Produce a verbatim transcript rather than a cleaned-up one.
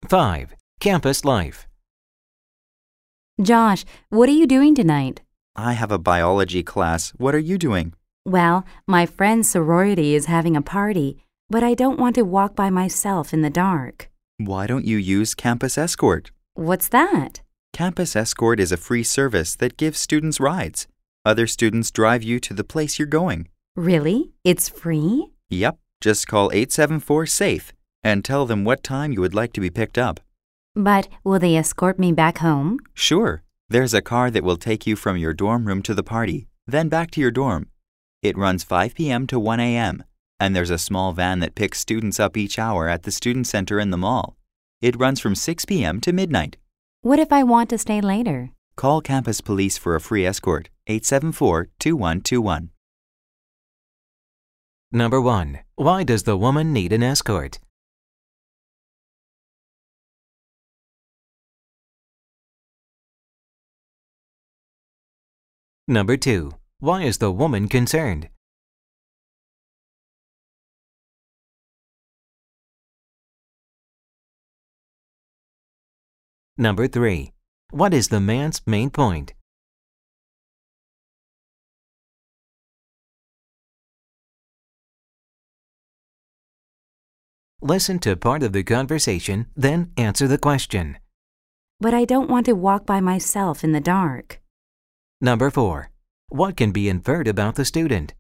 five. Campus life. Josh, what are you doing tonight? I have a biology class. What are you doing? Well, my friend's sorority is having a party, but I don't want to walk by myself in the dark. Why don't you use Campus Escort? What's that? Campus Escort is a free service that gives students rides. Other students drive you to the place you're going. Really? It's free? Yep. Just call eight seven four SAFE and tell them what time you would like to be picked up. But will they escort me back home? Sure. There's a car that will take you from your dorm room to the party, then back to your dorm. It runs five p.m. to one a.m., and there's a small van that picks students up each hour at the student center in the mall. It runs from six p.m. to midnight. What if I want to stay later? Call Campus Police for a free escort, eight seven four, two one two one. Number one. Why does the woman need an escort? Number two. Why is the woman concerned? Number three. What is the man's main point? Listen to part of the conversation, then answer the question. But I don't want to walk by myself in the dark. Number four. What can be inferred about the student?